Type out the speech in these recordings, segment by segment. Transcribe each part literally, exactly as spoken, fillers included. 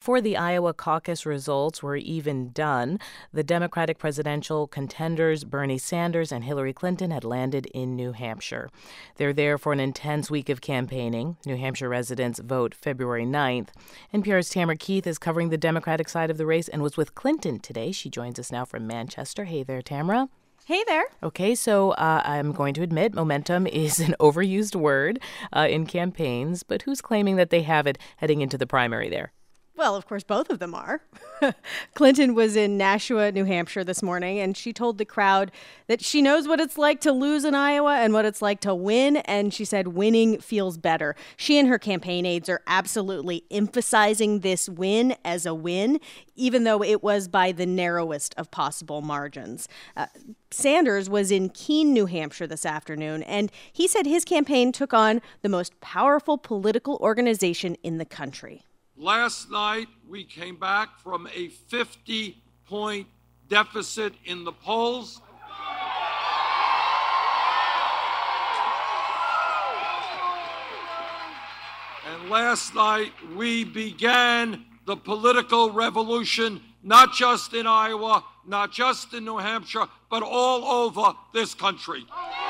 before the Iowa caucus results were even done, the Democratic presidential contenders Bernie Sanders and Hillary Clinton had landed in New Hampshire. They're there for an intense week of campaigning. New Hampshire residents vote February ninth. N P R's Tamara Keith is covering the Democratic side of the race and was with Clinton today. She joins us now from Manchester. Hey there, Tamara. Hey there. Okay, so uh, I'm going to admit momentum is an overused word uh, in campaigns, but who's claiming that they have it heading into the primary there? Well, of course, both of them are. Clinton was in Nashua, New Hampshire this morning, and she told the crowd that she knows what it's like to lose in Iowa and what it's like to win, and she said winning feels better. She and her campaign aides are absolutely emphasizing this win as a win, even though it was by the narrowest of possible margins. Uh, Sanders was in Keene, New Hampshire this afternoon, and he said his campaign took on the most powerful political organization in the country. Last night, we came back from a fifty-point deficit in the polls. And last night, we began the political revolution, not just in Iowa, not just in New Hampshire, but all over this country.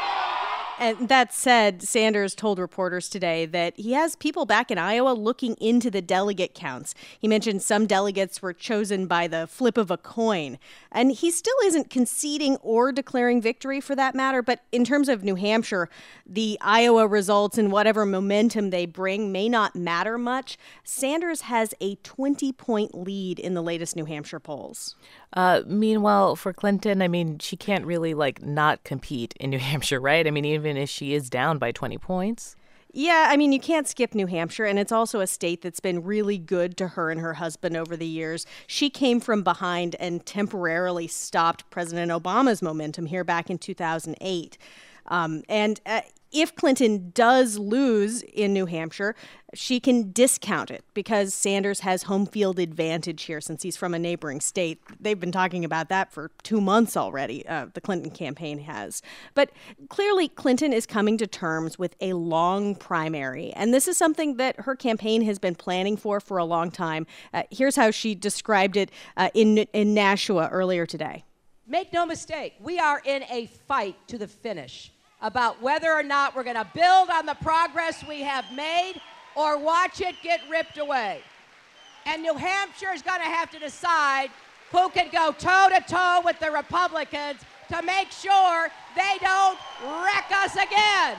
And that said, Sanders told reporters today that he has people back in Iowa looking into the delegate counts. He mentioned some delegates were chosen by the flip of a coin. And he still isn't conceding or declaring victory for that matter. But in terms of New Hampshire, the Iowa results and whatever momentum they bring may not matter much. Sanders has a twenty-point lead in the latest New Hampshire polls. Uh, meanwhile, for Clinton, I mean, she can't really, like, not compete in New Hampshire, right? I mean, even if she is down by twenty points. Yeah, I mean, you can't skip New Hampshire, and it's also a state that's been really good to her and her husband over the years. She came from behind and temporarily stopped President Obama's momentum here back in two thousand eight. Um, and uh, if Clinton does lose in New Hampshire, she can discount it because Sanders has home field advantage here since he's from a neighboring state. They've been talking about that for two months already, uh, the Clinton campaign has. But clearly, Clinton is coming to terms with a long primary, and this is something that her campaign has been planning for for a long time. Uh, here's how she described it uh, in, in Nashua earlier today. Make no mistake, we are in a fight to the finish about whether or not we're going to build on the progress we have made or watch it get ripped away. And New Hampshire is going to have to decide who can go toe-to-toe with the Republicans to make sure they don't wreck us again.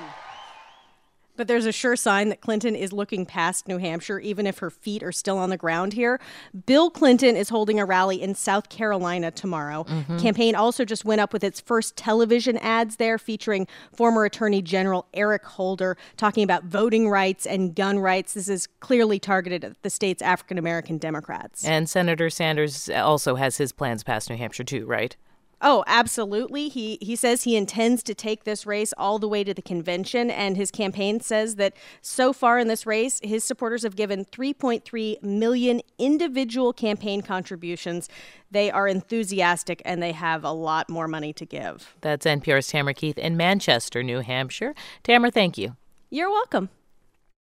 But there's a sure sign that Clinton is looking past New Hampshire, even if her feet are still on the ground here. Bill Clinton is holding a rally in South Carolina tomorrow. Mm-hmm. Campaign also just went up with its first television ads there featuring former Attorney General Eric Holder talking about voting rights and gun rights. This is clearly targeted at the state's African-American Democrats. And Senator Sanders also has his plans past New Hampshire too, right? Oh, absolutely. He he says he intends to take this race all the way to the convention, and his campaign says that so far in this race, his supporters have given three point three million individual campaign contributions. They are enthusiastic, and they have a lot more money to give. That's N P R's Tamara Keith in Manchester, New Hampshire. Tamara, thank you. You're welcome.